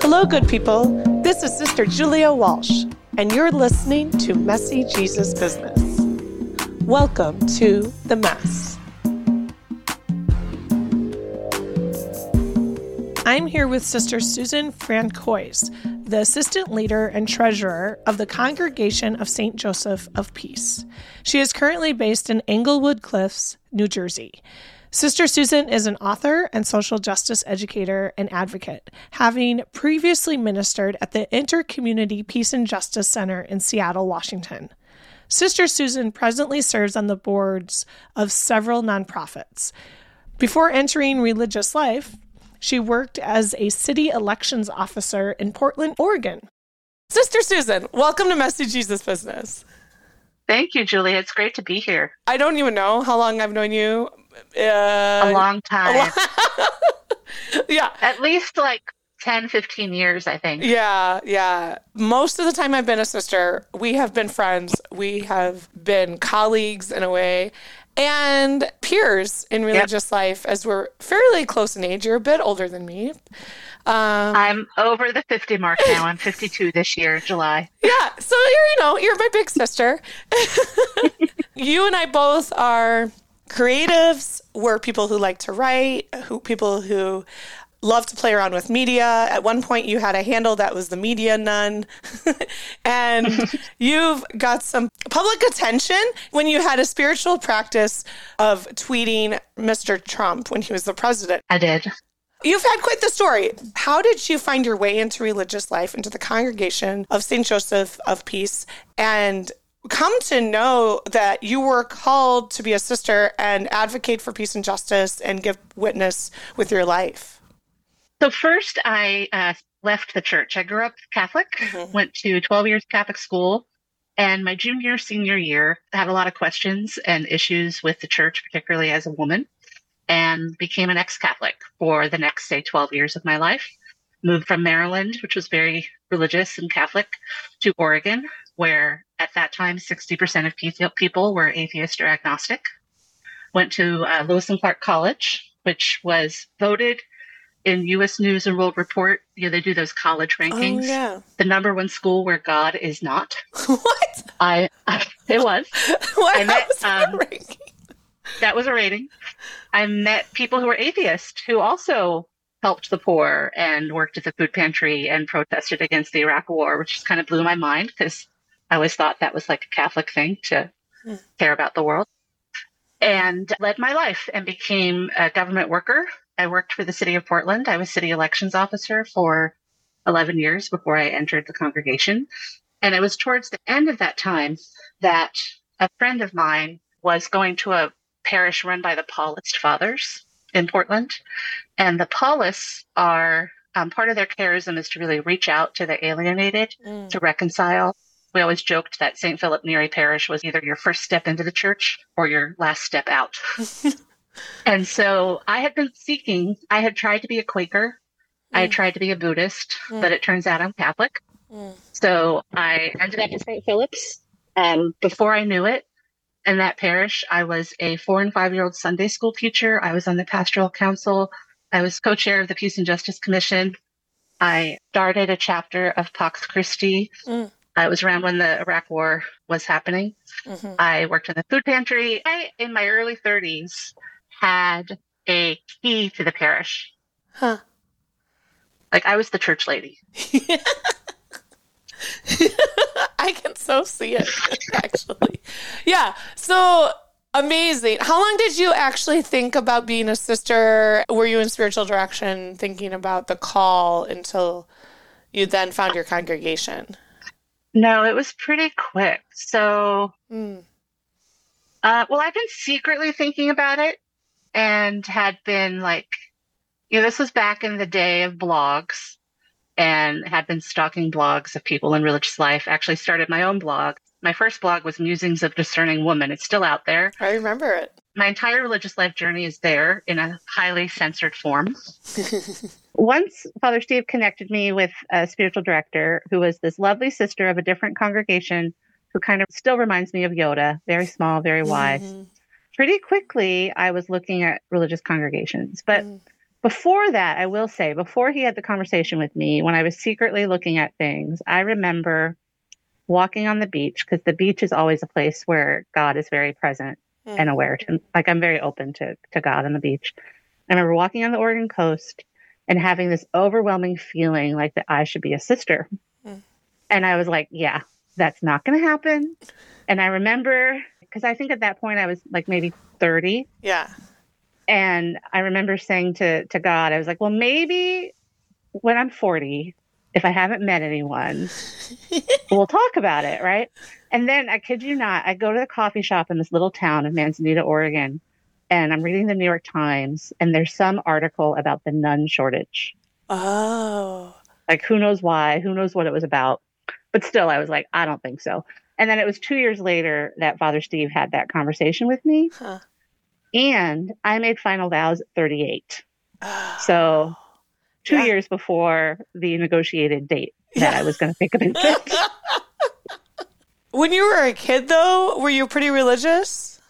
Hello, good people. This is Sister Julia Walsh, and you're listening to Messy Jesus Business. Welcome to the Mess. I'm here with Sister Susan Francois, the assistant leader and treasurer of the Congregation of St. Joseph of Peace. She is currently based in Englewood Cliffs, New Jersey. Sister Susan is an author and social justice educator and advocate, having previously ministered at the Intercommunity Peace and Justice Center in Seattle, Washington. Sister Susan presently serves on the boards of several nonprofits. Before entering religious life, she worked as a city elections officer in Portland, Oregon. Sister Susan, welcome to Messy Jesus Business. Thank you, Julia. It's great to be here. I don't even know how long I've known you. A long time. Yeah. At least like 10, 15 years, I think. Yeah. Most of the time I've been a sister, we have been friends. We have been colleagues in a way and peers in religious life as we're fairly close in age. You're a bit older than me. I'm over the 50 mark now. I'm 52 this year, July. Yeah. So you're my big sister. You and I both are creatives. We're people who like to write, people who love to play around with media. At one point, you had a handle that was the Media Nun. And you've got some public attention when you had a spiritual practice of tweeting Mr. Trump when he was the president. I did. You've had quite the story. How did you find your way into religious life, into the Congregation of St. Joseph of Peace, and come to know that you were called to be a sister and advocate for peace and justice and give witness with your life? So first, I left the church. I grew up Catholic, went to 12 years Catholic school, and my junior, senior year, had a lot of questions and issues with the church, particularly as a woman, and became an ex-Catholic for the next, say, 12 years of my life. Moved from Maryland, which was very religious and Catholic, to Oregon, where at that time, 60% of people were atheist or agnostic. Went to Lewis and Clark College, which was voted in U.S. News and World Report. They do those college rankings. Oh, yeah. The number one school where God is not. What? It was. What? I met, Was that a ranking? That was a rating. I met people who were atheists who also helped the poor and worked at the food pantry and protested against the Iraq War, which just kind of blew my mind because I always thought that was like a Catholic thing to care about the world. And led my life and became a government worker. I worked for the city of Portland. I was city elections officer for 11 years before I entered the congregation. And it was towards the end of that time that a friend of mine was going to a parish run by the Paulist Fathers in Portland. And the Paulists are, part of their charism is to really reach out to the alienated, to reconcile. We always joked that St. Philip Neri Parish was either your first step into the church or your last step out. And so I had been seeking, I had tried to be a Quaker. I had tried to be a Buddhist, but it turns out I'm Catholic. So I ended up at St. Philip's. And before I knew it, in that parish, I was a 4- and 5-year-old Sunday school teacher. I was on the pastoral council. I was co-chair of the Peace and Justice Commission. I started a chapter of Pax Christi. It was around when the Iraq War was happening. I worked in the food pantry. In my early 30s, had a key to the parish. Like I was the church lady. I can so see it, actually. Yeah, so amazing. How long did you actually think about being a sister? Were you in spiritual direction, thinking about the call until you then found your congregation? No, it was pretty quick. So, well, I've been secretly thinking about it and had been like, this was back in the day of blogs. And had been stalking blogs of people in religious life. Actually started my own blog. My first blog was Musings of Discerning Woman. It's still out there. I remember it. My entire religious life journey is there in a highly censored form. Once Father Steve connected me with a spiritual director who was this lovely sister of a different congregation who kind of still reminds me of Yoda, very small, very wise. Pretty quickly, I was looking at religious congregations. But Before that, I will say, before he had the conversation with me, when I was secretly looking at things, I remember walking on the beach, because the beach is always a place where God is very present and aware to, like, I'm very open to God on the beach. I remember walking on the Oregon coast and having this overwhelming feeling like that I should be a sister. And I was like, yeah, that's not going to happen. And I remember, because I think at that point I was like maybe 30. Yeah. And I remember saying to God, I was like, well, maybe when I'm 40, if I haven't met anyone, we'll talk about it, right? And then, I kid you not, I go to the coffee shop in this little town of Manzanita, Oregon, and I'm reading the New York Times, and there's some article about the nun shortage. Oh. Like, who knows why? Who knows what it was about? But still, I was like, I don't think so. And then it was 2 years later that Father Steve had that conversation with me. Huh. And I made final vows at 38. So 2 years before the negotiated date that I was going to take a infant. When you were a kid, though, were you pretty religious?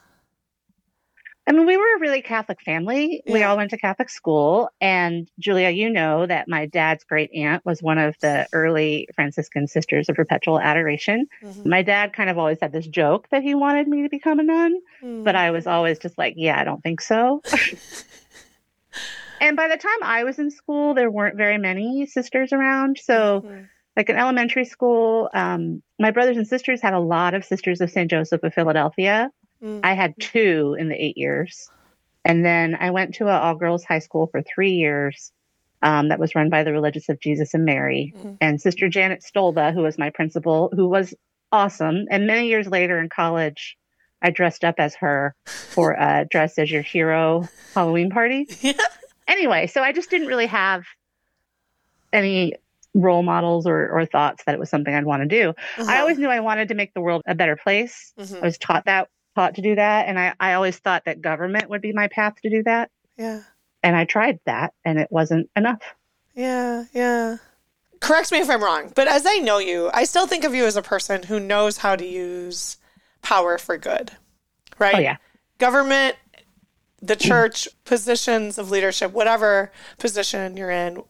I mean, we were a really Catholic family. We all went to Catholic school. And Julia, you know that my dad's great aunt was one of the early Franciscan Sisters of Perpetual Adoration. My dad kind of always had this joke that he wanted me to become a nun, but I was always just like, yeah, I don't think so. And by the time I was in school, there weren't very many sisters around. So like in elementary school, my brothers and sisters had a lot of Sisters of St. Joseph of Philadelphia. I had 2 in the 8 years. And then I went to an all-girls high school for 3 years that was run by the Religious of Jesus and Mary. And Sister Janet Stolba, who was my principal, who was awesome. And many years later in college, I dressed up as her for a Dress as Your Hero Halloween party. Anyway, so I just didn't really have any role models or thoughts that it was something I'd want to do. I always knew I wanted to make the world a better place. I was taught to do that. And I always thought that government would be my path to do that. Yeah. And I tried that, and it wasn't enough. Yeah, yeah. Correct me if I'm wrong, but as I know you, I still think of you as a person who knows how to use power for good, right? Oh, yeah. Government, the church, positions of leadership, whatever position you're in.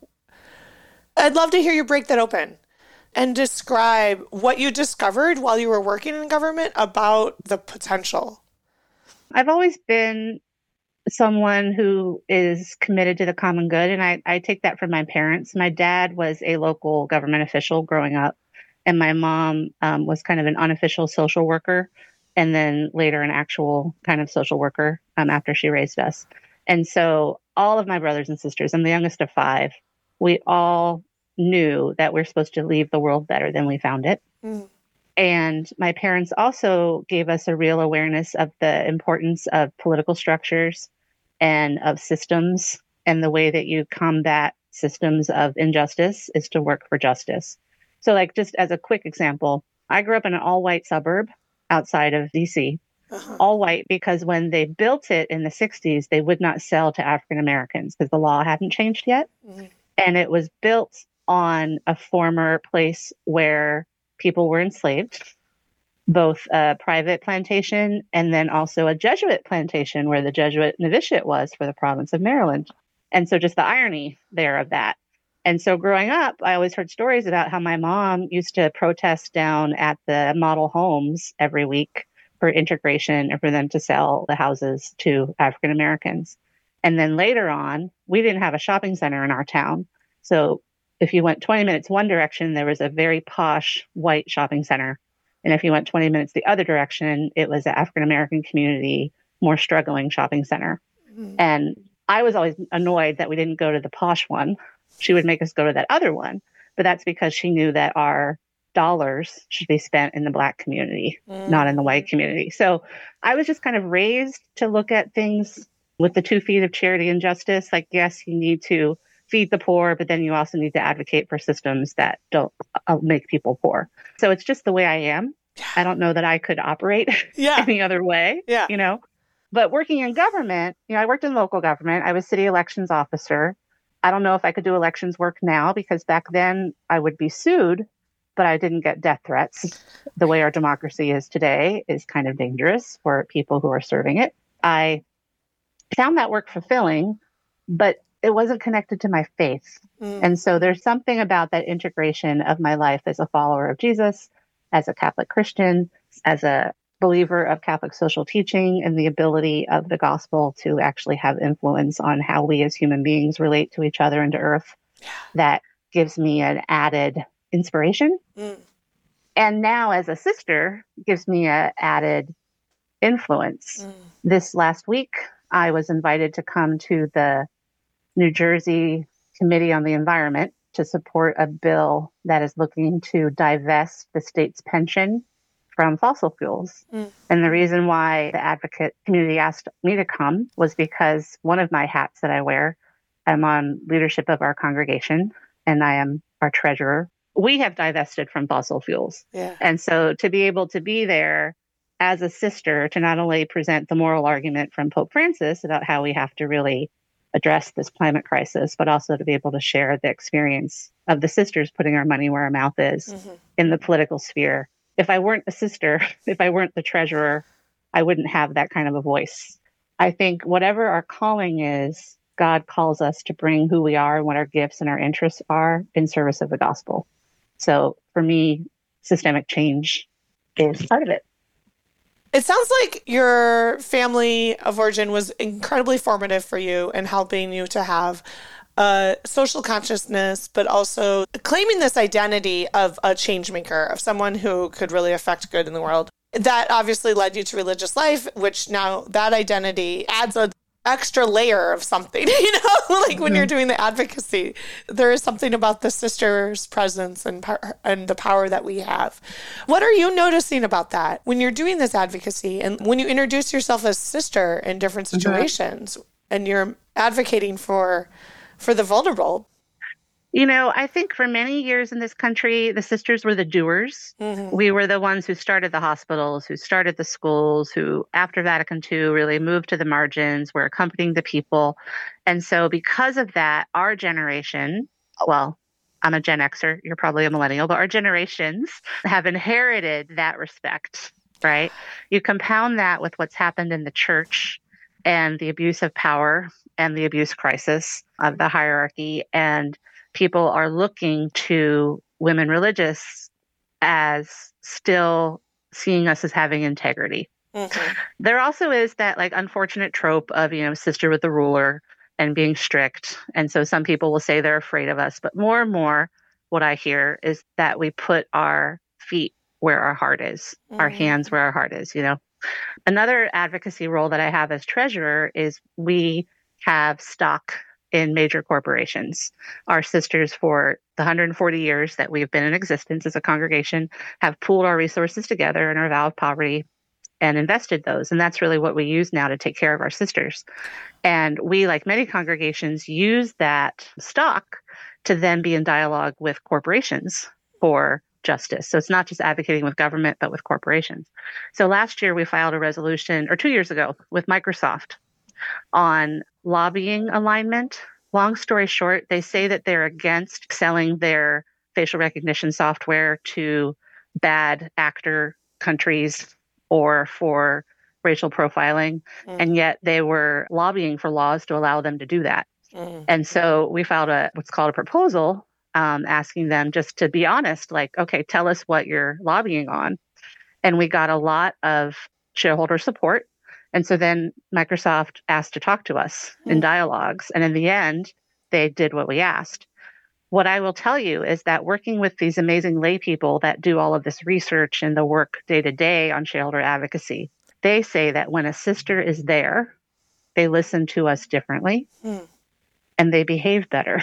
I'd love to hear you break that open and describe what you discovered while you were working in government about the potential. I've always been someone who is committed to the common good, and I take that from my parents. My dad was a local government official growing up, and my mom was kind of an unofficial social worker, and then later an actual kind of social worker after she raised us. And so all of my brothers and sisters, I'm the youngest of 5, we all knew that we're supposed to leave the world better than we found it. And my parents also gave us a real awareness of the importance of political structures and of systems, and the way that you combat systems of injustice is to work for justice. So, like, just as a quick example, I grew up in an all-white suburb outside of DC, all white, because when they built it in the 60s, they would not sell to African Americans because the law hadn't changed yet. And it was built on a former place where people were enslaved, both a private plantation and then also a Jesuit plantation where the Jesuit novitiate was for the province of Maryland. And so just the irony there of that. And so growing up, I always heard stories about how my mom used to protest down at the model homes every week for integration and for them to sell the houses to African Americans. And then later on, we didn't have a shopping center in our town. So if you went 20 minutes one direction, there was a very posh white shopping center. And if you went 20 minutes the other direction, it was an African-American community, more struggling shopping center. And I was always annoyed that we didn't go to the posh one. She would make us go to that other one. But that's because she knew that our dollars should be spent in the Black community, not in the white community. So I was just kind of raised to look at things with the 2 feet of charity and justice. Like, yes, you need to feed the poor, but then you also need to advocate for systems that don't make people poor. So it's just the way I am. I don't know that I could operate any other way, you know. But working in government, you know, I worked in local government. I was city elections officer. I don't know if I could do elections work now, because back then I would be sued, but I didn't get death threats. The way our democracy is today is kind of dangerous for people who are serving it. I found that work fulfilling, but it wasn't connected to my faith. And so there's something about that integration of my life as a follower of Jesus, as a Catholic Christian, as a believer of Catholic social teaching, and the ability of the gospel to actually have influence on how we as human beings relate to each other and to earth, that gives me an added inspiration. And now as a sister, gives me an added influence. This last week, I was invited to come to the New Jersey Committee on the Environment to support a bill that is looking to divest the state's pension from fossil fuels. And the reason why the advocate community asked me to come was because one of my hats that I wear, I'm on leadership of our congregation, and I am our treasurer. We have divested from fossil fuels. And so to be able to be there as a sister, to not only present the moral argument from Pope Francis about how we have to really address this climate crisis, but also to be able to share the experience of the sisters putting our money where our mouth is in the political sphere. If I weren't a sister, if I weren't the treasurer, I wouldn't have that kind of a voice. I think whatever our calling is, God calls us to bring who we are and what our gifts and our interests are in service of the gospel. So for me, systemic change is part of it. It sounds like your family of origin was incredibly formative for you in helping you to have a social consciousness, but also claiming this identity of a change maker, of someone who could really affect good in the world. That obviously led you to religious life, which now that identity adds an extra layer of something, like when you're doing the advocacy, there is something about the sister's presence and the power that we have. What are you noticing about that when you're doing this advocacy and when you introduce yourself as sister in different situations and you're advocating for the vulnerable? I think for many years in this country, the sisters were the doers. We were the ones who started the hospitals, who started the schools, who after Vatican II really moved to the margins, were accompanying the people. And so because of that, our generation, well, I'm a Gen Xer, you're probably a millennial, but our generations have inherited that respect, right? You compound that with what's happened in the church and the abuse of power and the abuse crisis of the hierarchy, and people are looking to women religious as still seeing us as having integrity. There also is that unfortunate trope of, sister with the ruler and being strict. And so some people will say they're afraid of us, but more and more what I hear is that we put our feet where our heart is, our hands where our heart is, Another advocacy role that I have as treasurer is we have stock in major corporations. Our sisters, for the 140 years that we've been in existence as a congregation, have pooled our resources together in our vow of poverty and invested those. And that's really what we use now to take care of our sisters. And we, like many congregations, use that stock to then be in dialogue with corporations for justice. So it's not just advocating with government, but with corporations. So last year we filed a resolution, or 2 years ago, with Microsoft on lobbying alignment. Long story short, they say that they're against selling their facial recognition software to bad actor countries or for racial profiling. And yet they were lobbying for laws to allow them to do that. And so we filed what's called a proposal asking them just to be honest, okay, tell us what you're lobbying on. And we got a lot of shareholder support. And so then Microsoft asked to talk to us in dialogues. And in the end, they did what we asked. What I will tell you is that working with these amazing lay people that do all of this research and the work day to day on shareholder advocacy, they say that when a sister is there, they listen to us differently and they behave better.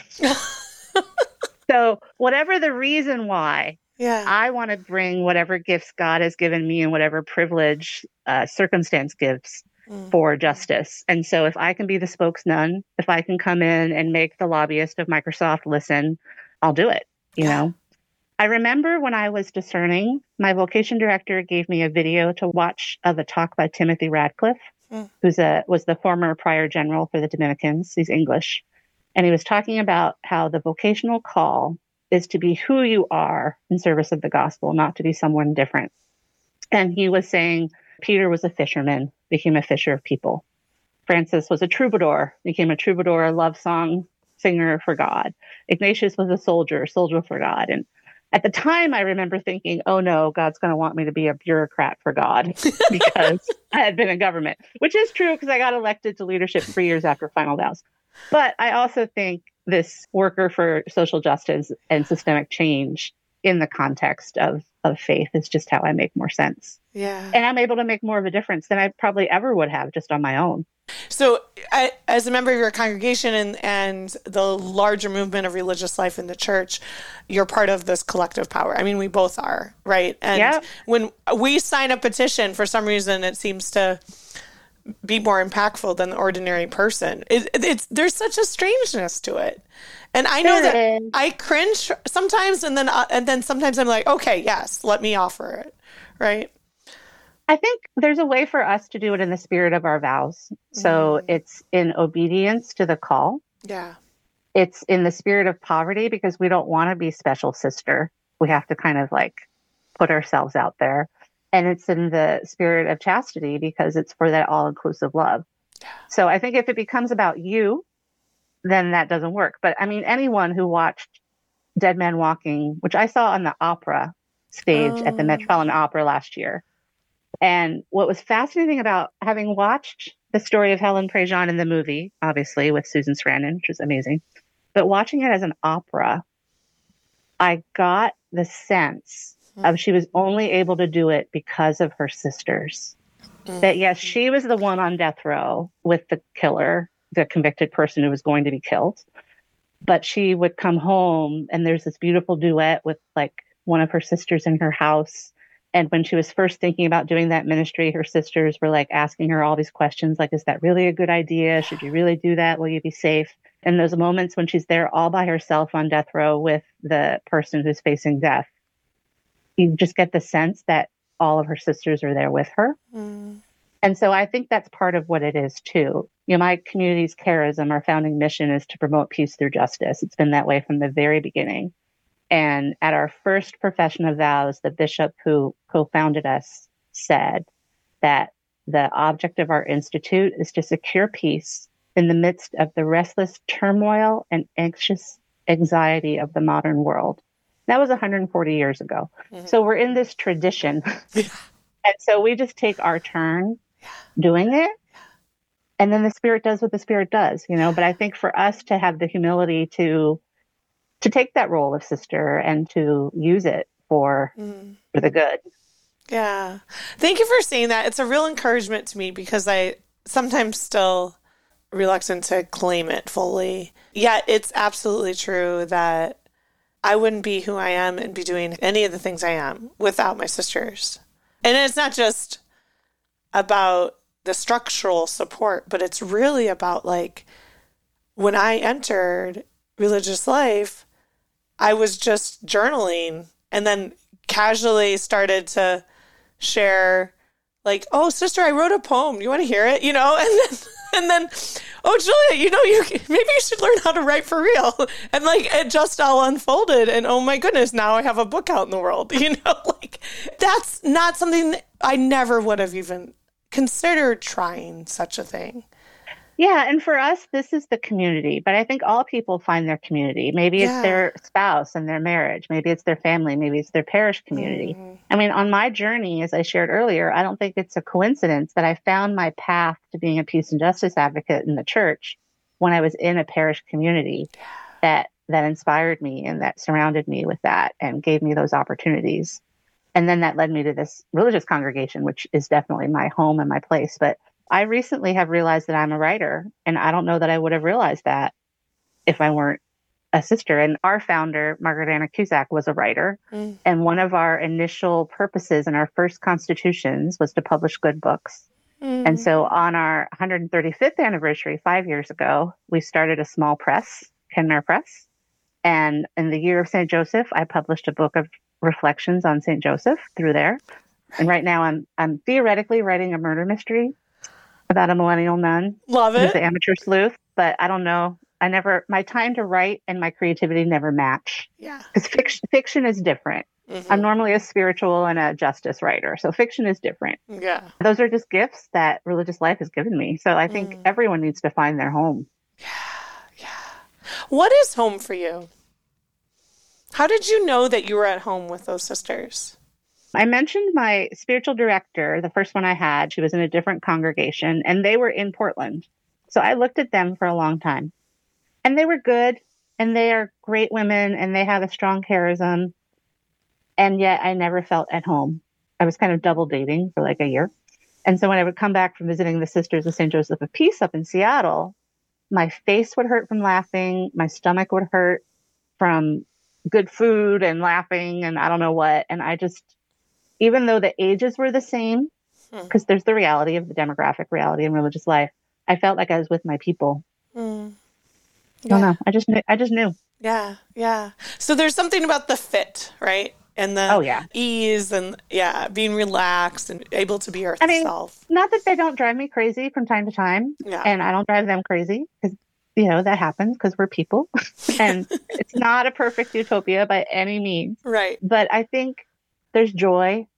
So whatever the reason why, I want to bring whatever gifts God has given me and whatever privilege circumstance gives for justice. And so if I can be the spokesman, if I can come in and make the lobbyist of Microsoft listen, I'll do it, know. I remember when I was discerning, my vocation director gave me a video to watch of a talk by Timothy Radcliffe, who was the former prior general for the Dominicans. He's English. And he was talking about how the vocational call is to be who you are in service of the gospel, not to be someone different. And he was saying Peter was a fisherman, became a fisher of people. Francis was a troubadour, became a troubadour, a love song singer for God. Ignatius was a soldier for God. And at the time, I remember thinking, oh no, God's going to want me to be a bureaucrat for God because I had been in government, which is true because I got elected to leadership 3 years after Final Vows. But I also think this worker for social justice and systemic change in the context of faith is just how I make more sense. Yeah. And I'm able to make more of a difference than I probably ever would have just on my own. So as a member of your congregation and the larger movement of religious life in the church, you're part of this collective power. I mean, we both are, right? And when we sign a petition, for some reason, it seems to be more impactful than the ordinary person. There's such a strangeness to it. And I know that I cringe sometimes, and then sometimes I'm like, okay, yes, let me offer it, right? I think there's a way for us to do it in the spirit of our vows. So it's in obedience to the call. Yeah. It's in the spirit of poverty because we don't want to be special sister. We have to kind of like put ourselves out there. And it's in the spirit of chastity because it's for that all-inclusive love. Yeah. So I think if it becomes about you, then that doesn't work. But I mean, anyone who watched Dead Man Walking, which I saw on the opera stage at the Metropolitan Opera last year. And what was fascinating about having watched the story of Helen Prejean in the movie, obviously with Susan Sarandon, which was amazing, but watching it as an opera, I got the sense of she was only able to do it because of her sisters. That yes, she was the one on death row with the killer, the convicted person who was going to be killed. But she would come home and there's this beautiful duet with like one of her sisters in her house. And when she was first thinking about doing that ministry, her sisters were like asking her all these questions, like, is that really a good idea? Should you really do that? Will you be safe? And those moments when she's there all by herself on death row with the person who's facing death, you just get the sense that all of her sisters are there with her. And so I think that's part of what it is too. You know, my community's charism, our founding mission is to promote peace through justice. It's been that way from the very beginning. And at our first profession of vows, the bishop who co-founded us said that the object of our institute is to secure peace in the midst of the restless turmoil and anxious anxiety of the modern world. That was 140 years ago. So we're in this tradition. And so we just take our turn doing it. And then the Spirit does what the Spirit does, you know. But I think for us to have the humility to take that role of sister and to use it for the good. Yeah. Thank you for saying that. It's a real encouragement to me because I sometimes still reluctant to claim it fully. Yet it's absolutely true that I wouldn't be who I am and be doing any of the things I am without my sisters. And it's not just about the structural support, but it's really about like when I entered religious life, I was just journaling and then casually started to share like, oh, sister, I wrote a poem. You want to hear it? You know, and then, oh, Julia, you know, maybe you should learn how to write for real. And like, it just all unfolded. And oh my goodness, now I have a book out in the world, you know, like that's not something that I never would have even considered trying such a thing. Yeah. And for us, this is the community. But I think all people find their community. Maybe it's their spouse and their marriage. Maybe it's their family. Maybe it's their parish community. I mean, on my journey, as I shared earlier, I don't think it's a coincidence that I found my path to being a peace and justice advocate in the church when I was in a parish community that inspired me and that surrounded me with that and gave me those opportunities. And then that led me to this religious congregation, which is definitely my home and my place. But I recently have realized that I'm a writer, and I don't know that I would have realized that if I weren't a sister. And our founder, Margaret Anna Cusack, was a writer. And one of our initial purposes in our first constitutions was to publish good books. And so on our 135th anniversary, 5 years ago, we started a small press, Kenmare Press. And in the year of St. Joseph, I published a book of reflections on St. Joseph through there. And right now I'm theoretically writing a murder mystery about a millennial nun. Love it. Who's the amateur sleuth, but I don't know. My time to write and my creativity never match. Yeah. Because fiction is different. I'm normally a spiritual and a justice writer. So fiction is different. Yeah. Those are just gifts that religious life has given me. So I think everyone needs to find their home. Yeah. What is home for you? How did you know that you were at home with those sisters? I mentioned my spiritual director, the first one I had. She was in a different congregation and they were in Portland. So I looked at them for a long time and they were good and they are great women and they have a strong charism. And yet I never felt at home. I was kind of double dating for like a year. And so when I would come back from visiting the Sisters of St. Joseph of Peace up in Seattle, my face would hurt from laughing. My stomach would hurt from good food and laughing and I don't know what. And I just, even though the ages were the same, because there's the reality of the demographic reality in religious life, I felt like I was with my people. Yeah. I don't know. I just knew. Yeah. Yeah. So there's something about the fit, right? And the ease and being relaxed and able to be yourself. Not that they don't drive me crazy from time to time. Yeah. And I don't drive them crazy because, that happens because we're people and it's not a perfect utopia by any means. Right. But I think there's joy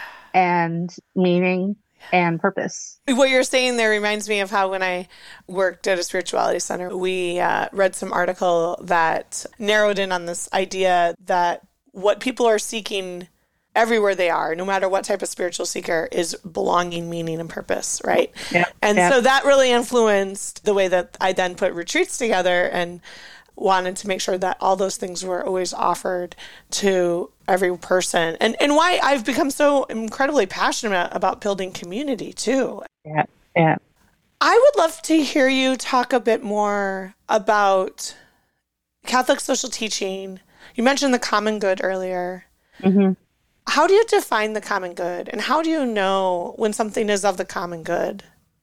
and meaning and purpose. What you're saying there reminds me of how when I worked at a spirituality center, we read some article that narrowed in on this idea that what people are seeking everywhere they are, no matter what type of spiritual seeker, is belonging, meaning, and purpose, right? Yeah. And so that really influenced the way that I then put retreats together and wanted to make sure that all those things were always offered to every person. And why I've become so incredibly passionate about building community, too. Yeah. Yeah. I would love to hear you talk a bit more about Catholic social teaching. You mentioned the common good earlier. Mm-hmm. How do you define the common good? And how do you know when something is of the common good?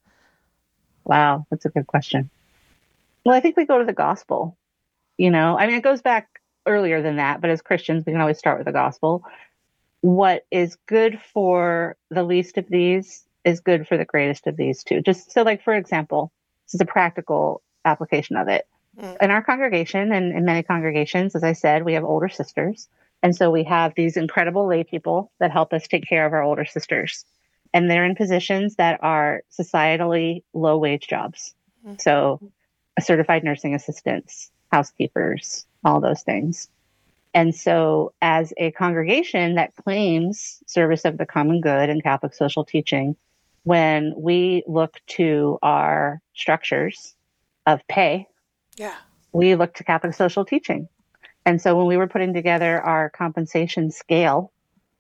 Wow, that's a good question. Well, I think we go to the gospel. It goes back earlier than that, but as Christians, we can always start with the gospel. What is good for the least of these is good for the greatest of these too. Just so, like, for example, this is a practical application of it. In our congregation and in many congregations, as I said, we have older sisters. And so we have these incredible lay people that help us take care of our older sisters. And they're in positions that are societally low wage jobs. So certified nursing assistants, housekeepers, all those things. And so as a congregation that claims service of the common good and Catholic social teaching, when we look to our structures of pay, we look to Catholic social teaching. And so when we were putting together our compensation scale,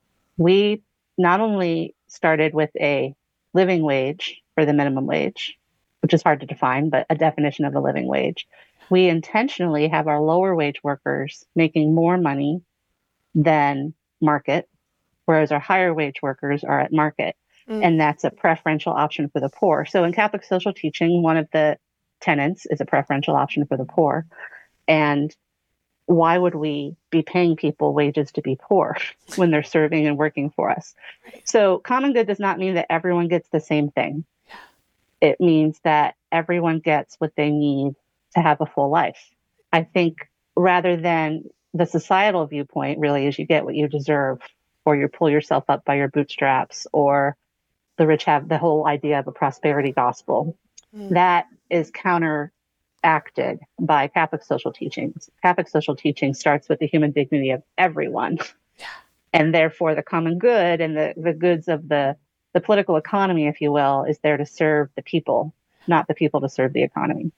we not only started with a living wage for the minimum wage, which is hard to define, but a definition of a living wage. We intentionally have our lower wage workers making more money than market, whereas our higher wage workers are at market. And that's a preferential option for the poor. So in Catholic social teaching, one of the tenets is a preferential option for the poor. And why would we be paying people wages to be poor when they're serving and working for us? Right. So common good does not mean that everyone gets the same thing. It means that everyone gets what they need to have a full life. I think rather than the societal viewpoint really is you get what you deserve, or you pull yourself up by your bootstraps, or the rich have the whole idea of a prosperity gospel. That is counteracted by Catholic social teachings. Catholic social teaching starts with the human dignity of everyone. And therefore the common good and the goods of the political economy, if you will, is there to serve the people, not the people to serve the economy.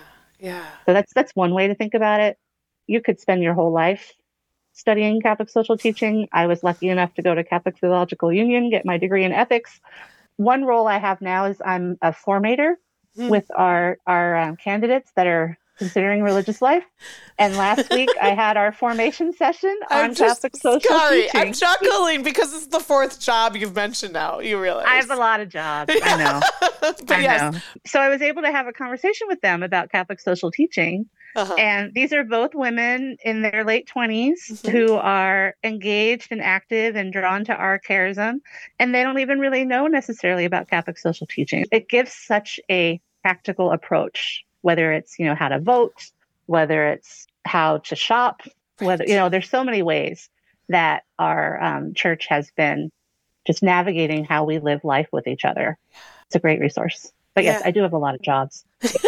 So that's one way to think about it. You could spend your whole life studying Catholic social teaching. I was lucky enough to go to Catholic Theological Union, get my degree in ethics. One role I have now is I'm a formator with our candidates that are considering religious life. And last week I had our formation session on Catholic social teaching. I'm chuckling because it's the fourth job you've mentioned now. You realize I have a lot of jobs. I know. I know. So I was able to have a conversation with them about Catholic social teaching. And these are both women in their late 20s who are engaged and active and drawn to our charism. And they don't even really know necessarily about Catholic social teaching. It gives such a practical approach, whether it's, how to vote, whether it's how to shop, whether, there's so many ways. that our church has been just navigating how we live life with each other. It's a great resource. But yes, I do have a lot of jobs.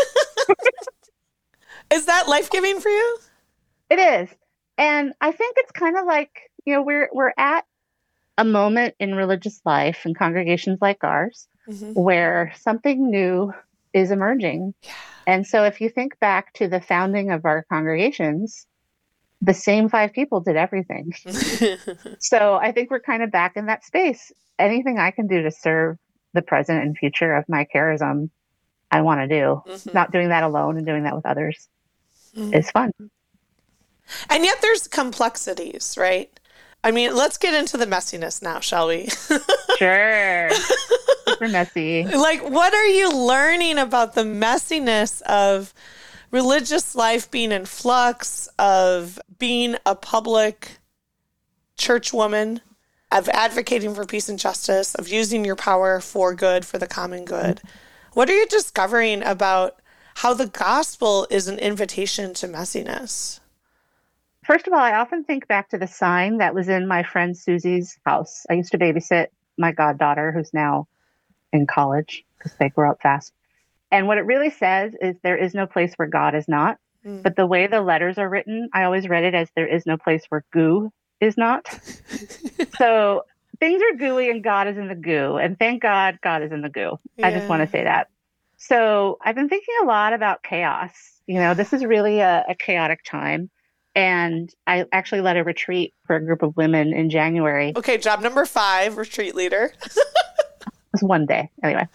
Is that life-giving for you? It is. And I think it's kind of like, we're at a moment in religious life and congregations like ours where something new is emerging. Yeah. And so if you think back to the founding of our congregations, the same 5 people did everything. So I think we're kind of back in that space. Anything I can do to serve the present and future of my charism, I want to do. Not doing that alone and doing that with others is fun. And yet there's complexities, right? I mean, let's get into the messiness now, shall we? Sure. Super messy. Like, what are you learning about the messiness of religious life being in flux, of being a public church woman, of advocating for peace and justice, of using your power for good, for the common good? What are you discovering about how the gospel is an invitation to messiness? First of all, I often think back to the sign that was in my friend Susie's house. I used to babysit my goddaughter, who's now in college because they grow up fast. And what it really says is there is no place where God is not. But the way the letters are written, I always read it as there is no place where goo is not. So things are gooey and God is in the goo. And thank God, God is in the goo. Yeah. I just want to say that. So I've been thinking a lot about chaos. This is really a chaotic time. And I actually led a retreat for a group of women in January. Okay, job number 5, retreat leader. It was one day. Anyway,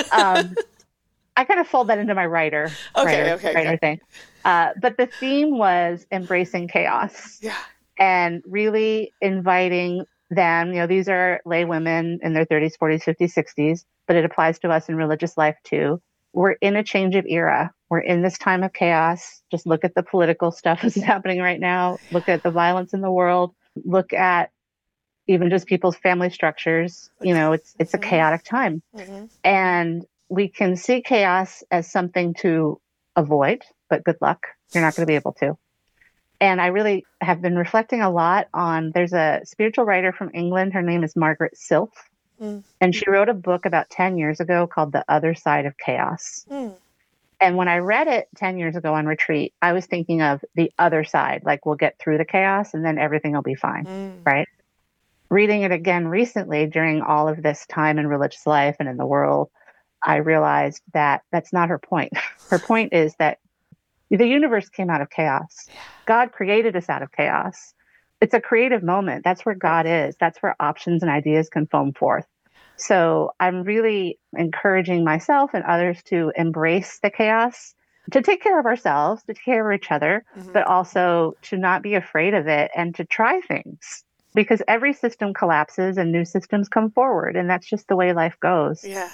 I kind of fold that into my writer thing. But the theme was embracing chaos. Yeah. And really inviting them, these are lay women in their 30s, 40s, 50s, 60s, but it applies to us in religious life too. We're in a change of era. We're in this time of chaos. Just look at the political stuff that's happening right now. Look at the violence in the world. Look at even just people's family structures. It's a chaotic time. And we can see chaos as something to avoid, but good luck. You're not going to be able to. And I really have been reflecting a lot on, there's a spiritual writer from England. Her name is Margaret Silf. And she wrote a book about 10 years ago called The Other Side of Chaos. And when I read it 10 years ago on retreat, I was thinking of the other side, like we'll get through the chaos and then everything will be fine, right? Reading it again recently during all of this time in religious life and in the world, I realized that that's not her point. Her point is that the universe came out of chaos. God created us out of chaos. It's a creative moment. That's where God is. That's where options and ideas can foam forth. So I'm really encouraging myself and others to embrace the chaos, to take care of ourselves, to take care of each other, but also to not be afraid of it and to try things. Because every system collapses and new systems come forward. And that's just the way life goes. Yeah.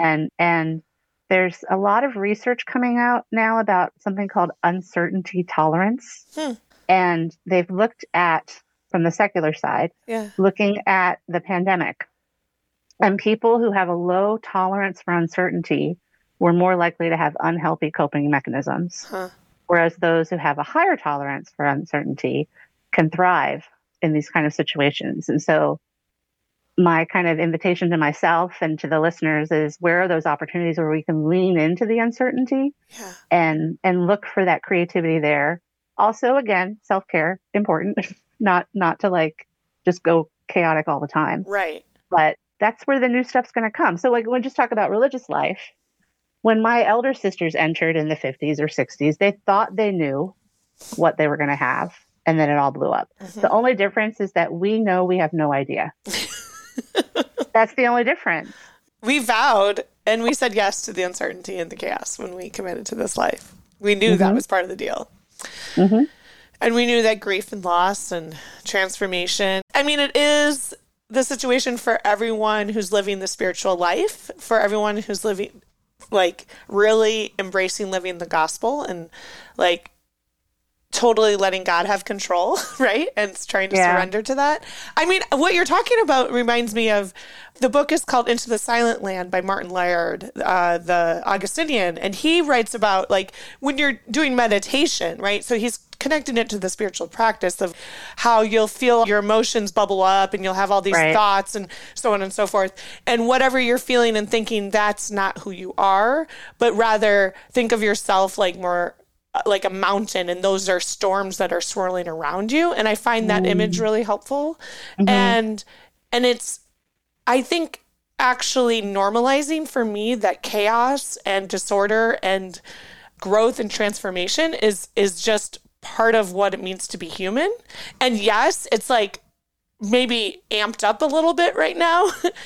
And there's a lot of research coming out now about something called uncertainty tolerance. And they've looked at, from the secular side, looking at the pandemic. And people who have a low tolerance for uncertainty were more likely to have unhealthy coping mechanisms. Whereas those who have a higher tolerance for uncertainty can thrive in these kind of situations. And so my kind of invitation to myself and to the listeners is, where are those opportunities where we can lean into the uncertainty and look for that creativity there? Also, again, self-care, important, not to like just go chaotic all the time. Right. But that's where the new stuff's going to come. So like, when we just talk about religious life, when my elder sisters entered in the 50s or 60s, they thought they knew what they were going to have. And then it all blew up. The only difference is that we know we have no idea. That's the only difference. We vowed and we said yes to the uncertainty and the chaos when we committed to this life. We knew that was part of the deal. And we knew that grief and loss and transformation. I mean, it is the situation for everyone who's living the spiritual life, for everyone who's living, like, really embracing living the gospel and, like, totally letting God have control, right? And trying to surrender to that. I mean, what you're talking about reminds me of the book is called Into the Silent Land by Martin Laird, the Augustinian. And he writes about like when you're doing meditation, right? So he's connecting it to the spiritual practice of how you'll feel your emotions bubble up and you'll have all these thoughts and so on and so forth. And whatever you're feeling and thinking, that's not who you are, but rather think of yourself like more like a mountain, and those are storms that are swirling around you. And I find that image really helpful. And it's, I think, actually normalizing for me that chaos and disorder and growth and transformation is just part of what it means to be human. And yes, it's like maybe amped up a little bit right now,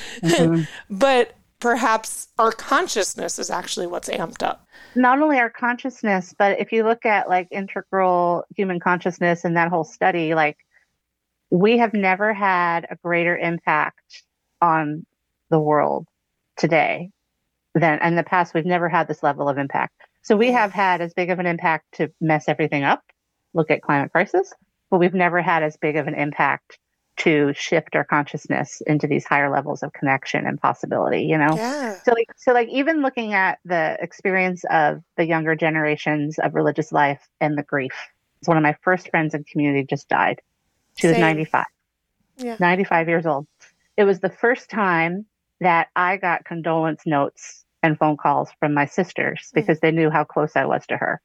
but perhaps our consciousness is actually what's amped up. Not only our consciousness, but if you look at like integral human consciousness and that whole study, like we have never had a greater impact on the world today than in the past. We've never had this level of impact. So we have had as big of an impact to mess everything up, look at climate crisis, but we've never had as big of an impact to shift our consciousness into these higher levels of connection and possibility, you know? Yeah. So like even looking at the experience of the younger generations of religious life and the grief. It's one of my first friends in community just died. She was 95. Yeah. 95 years old. It was the first time that I got condolence notes and phone calls from my sisters because they knew how close I was to her.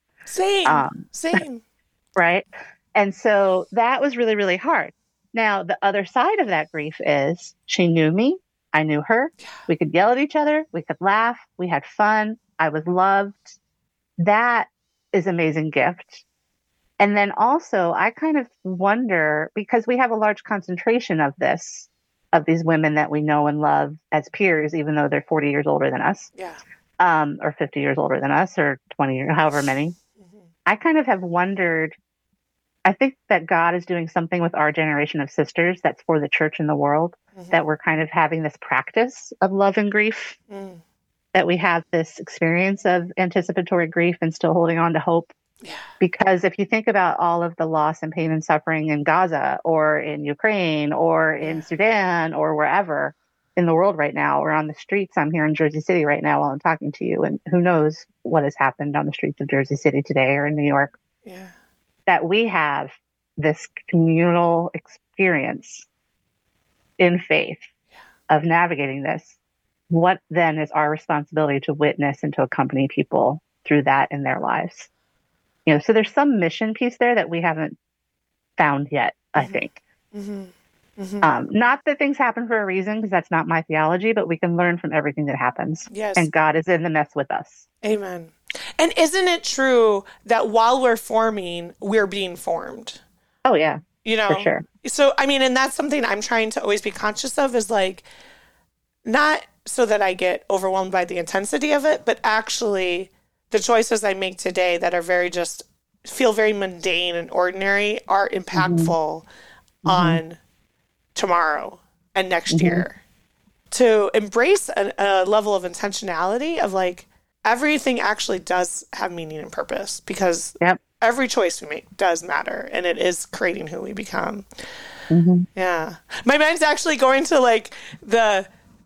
Same. Right? And so that was really, really hard. Now, the other side of that grief is she knew me. I knew her. We could yell at each other. We could laugh. We had fun. I was loved. That is an amazing gift. And then also, I kind of wonder, because we have a large concentration of this, of these women that we know and love as peers, even though they're 40 years older than us, or 50 years older than us, or 20 or however many. I kind of have wondered, I think that God is doing something with our generation of sisters that's for the church and the world, that we're kind of having this practice of love and grief, that we have this experience of anticipatory grief and still holding on to hope. Yeah. Because if you think about all of the loss and pain and suffering in Gaza or in Ukraine or in Sudan or wherever in the world right now, or on the streets, I'm here in Jersey City right now while I'm talking to you, and who knows what has happened on the streets of Jersey City today or in New York. Yeah. That we have this communal experience in faith of navigating this. What then is our responsibility to witness and to accompany people through that in their lives? You know, so there's some mission piece there that we haven't found yet, I think. Not that things happen for a reason, because that's not my theology, but we can learn from everything that happens. Yes. And God is in the mess with us. Amen. And isn't it true that while we're forming, we're being formed? Oh, yeah. You know, for sure. So, I mean, and that's something I'm trying to always be conscious of, is like, not so that I get overwhelmed by the intensity of it, but actually the choices I make today that are very just feel very mundane and ordinary are impactful on tomorrow and next year. To embrace a level of intentionality of like, everything actually does have meaning and purpose, because every choice we make does matter, and it is creating who we become. Yeah. My mind's actually going to like the,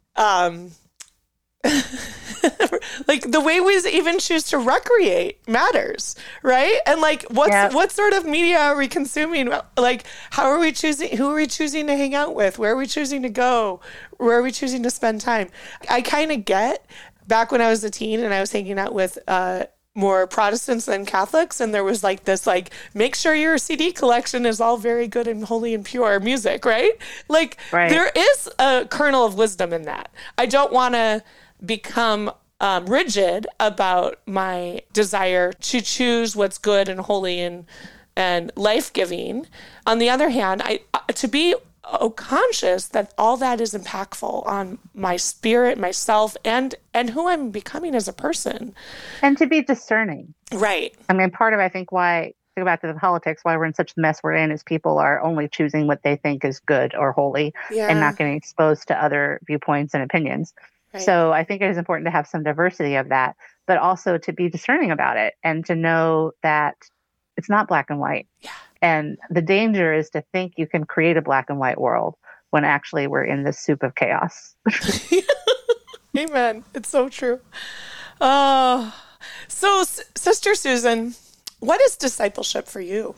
like the way we even choose to recreate matters, right? And like, what sort of media are we consuming? Like, how are we choosing? Who are we choosing to hang out with? Where are we choosing to go? Where are we choosing to spend time? I kind of get back when I was a teen and I was hanging out with more Protestants than Catholics, and there was like this, like, make sure your CD collection is all very good and holy and pure music, right? Like, there is a kernel of wisdom in that. I don't want to become rigid about my desire to choose what's good and holy and life-giving. On the other hand, to be conscious that all that is impactful on my spirit, myself, and who I'm becoming as a person. And to be discerning. Right. I mean, part of, I think, why, think about the politics, why we're in such the mess we're in, is people are only choosing what they think is good or holy and not getting exposed to other viewpoints and opinions. Right. So I think it is important to have some diversity of that, but also to be discerning about it and to know that It's not black and white. Yeah. And the danger is to think you can create a black and white world when actually we're in this soup of chaos. Amen. It's so true. So, Sister Susan, what is discipleship for you?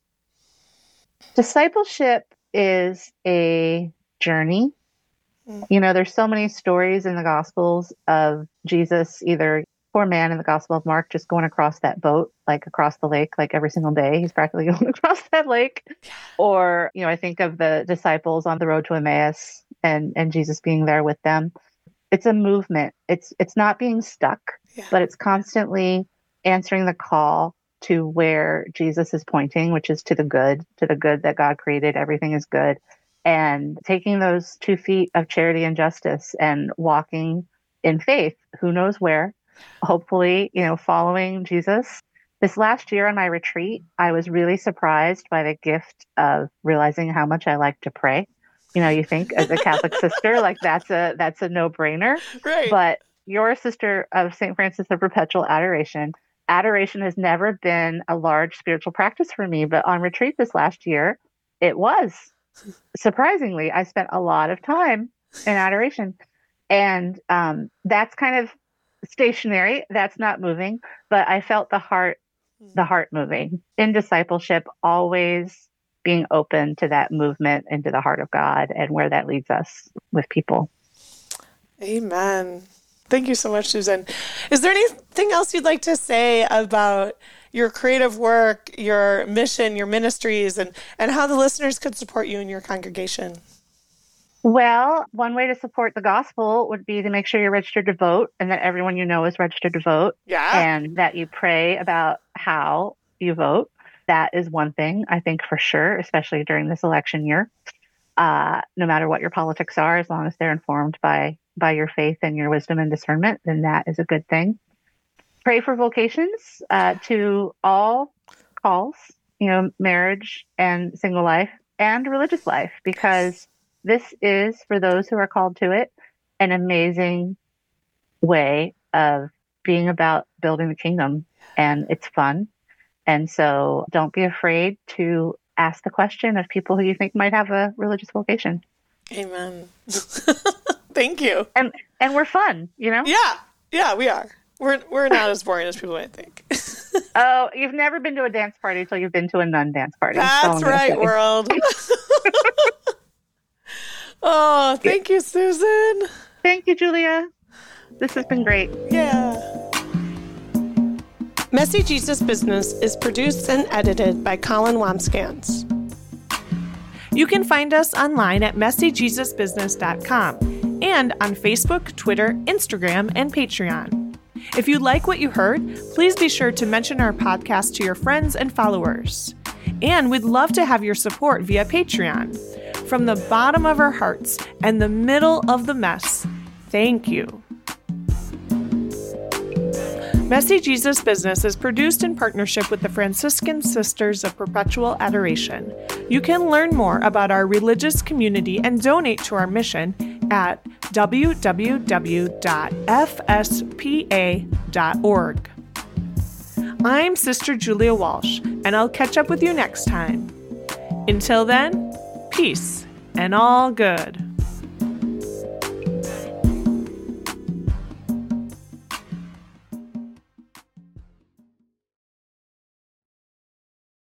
Discipleship is a journey. You know, there's so many stories in the Gospels of Jesus, either poor man in the Gospel of Mark, just going across that boat, like across the lake, like every single day. He's practically going across that lake. Or, you know, I think of the disciples on the road to Emmaus and Jesus being there with them. It's a movement. It's not being stuck, but it's constantly answering the call to where Jesus is pointing, which is to the good that God created. Everything is good. And taking those 2 feet of charity and justice and walking in faith, who knows where, hopefully, you know, following Jesus. This last year on my retreat, I was really surprised by the gift of realizing how much I like to pray. You know, you think as a Catholic sister, like that's a no-brainer. Right. But you're a sister of St. Francis of Perpetual Adoration. Adoration has never been a large spiritual practice for me, but on retreat this last year, it was. Surprisingly, I spent a lot of time in adoration. And that's kind of stationary. That's not moving. But I felt the heart moving. In discipleship, always being open to that movement into the heart of God and where that leads us with people. Amen. Thank you so much, Susan. Is there anything else you'd like to say about your creative work, your mission, your ministries, and how the listeners could support you in your congregation? Well, one way to support the gospel would be to make sure you're registered to vote and that everyone you know is registered to vote. Yeah. And that you pray about how you vote. That is one thing, I think, for sure, especially during this election year. No matter what your politics are, as long as they're informed by your faith and your wisdom and discernment, then that is a good thing. Pray for vocations to all calls, you know, marriage and single life and religious life, because this is, for those who are called to it, an amazing way of being about building the kingdom, and it's fun. And so don't be afraid to ask the question of people who you think might have a religious vocation. Amen. Thank you. And we're fun, you know? Yeah, we are. We're not as boring as people might think. Oh, you've never been to a dance party until you've been to a nun dance party. That's right, world. Oh, thank you, Susan. Thank you, Julia. This has been great. Yeah. Messy Jesus Business is produced and edited by Colin Wamskans. You can find us online at messyjesusbusiness.com and on Facebook, Twitter, Instagram, and Patreon. If you like what you heard, please be sure to mention our podcast to your friends and followers. And we'd love to have your support via Patreon. From the bottom of our hearts and the middle of the mess, thank you. Messy Jesus Business is produced in partnership with the Franciscan Sisters of Perpetual Adoration. You can learn more about our religious community and donate to our mission at www.fspa.org. I'm Sister Julia Walsh, and I'll catch up with you next time. Until then, peace and all good.